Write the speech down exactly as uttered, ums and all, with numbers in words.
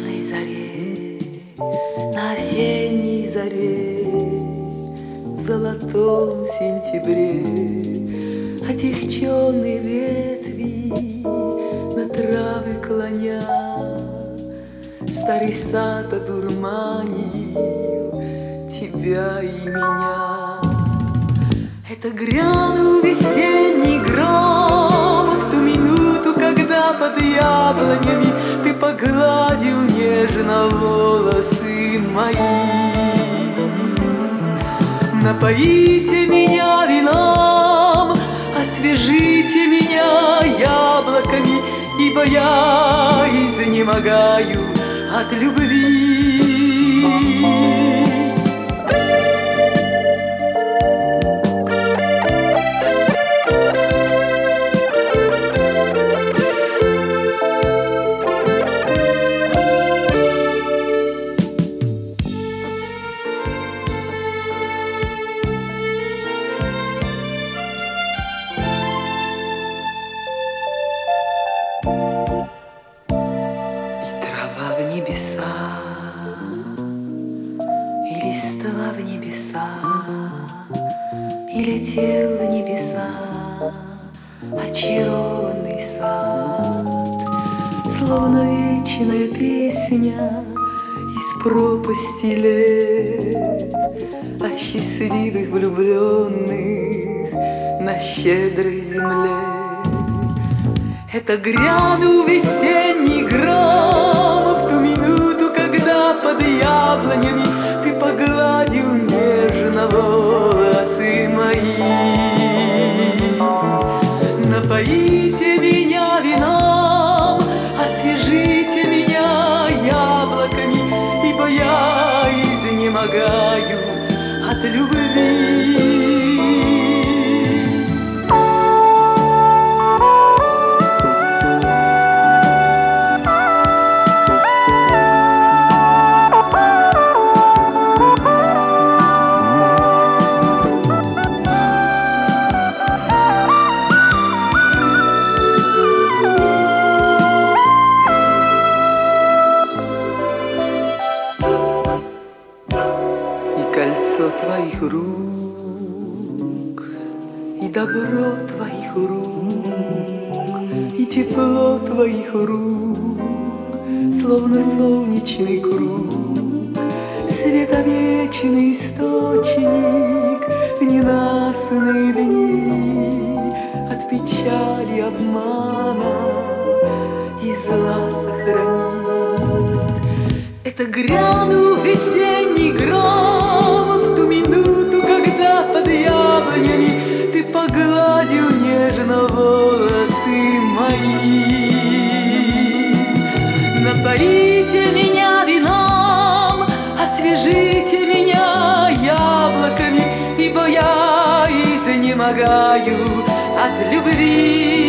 ночной заре, на осенней заре, в золотом сентябре, отягченные ветви на травы клоня, старый сад одурманил тебя и меня. Это грянул весенний гром в ту минуту, когда под яблонями ты погладил нежно волосы мои. Напоите меня вином, освежите меня яблоками, ибо я изнемогаю от любви. Небеса, и листва в небеса, и летел в небеса очарованный сад, словно вечная песня из пропасти лет о счастливых влюбленных на щедрой земле. Это грянул весенний гром в ту минуту, когда под яблонями ты погладил нежно волосы мои. Напоите меня вином, освежите меня яблоками, ибо я изнемогаю от любви. Кольцо твоих рук, и добро твоих рук, и тепло твоих рук, словно солнечный круг, световечный источник в ненастные дни от печали, обмана и зла сохранит. Это грянул весенний гром в ту минуту, когда под яблонями ты погладил нежно волосы мои. Напоите меня вином, освежите меня яблоками, ибо я изнемогаю от любви.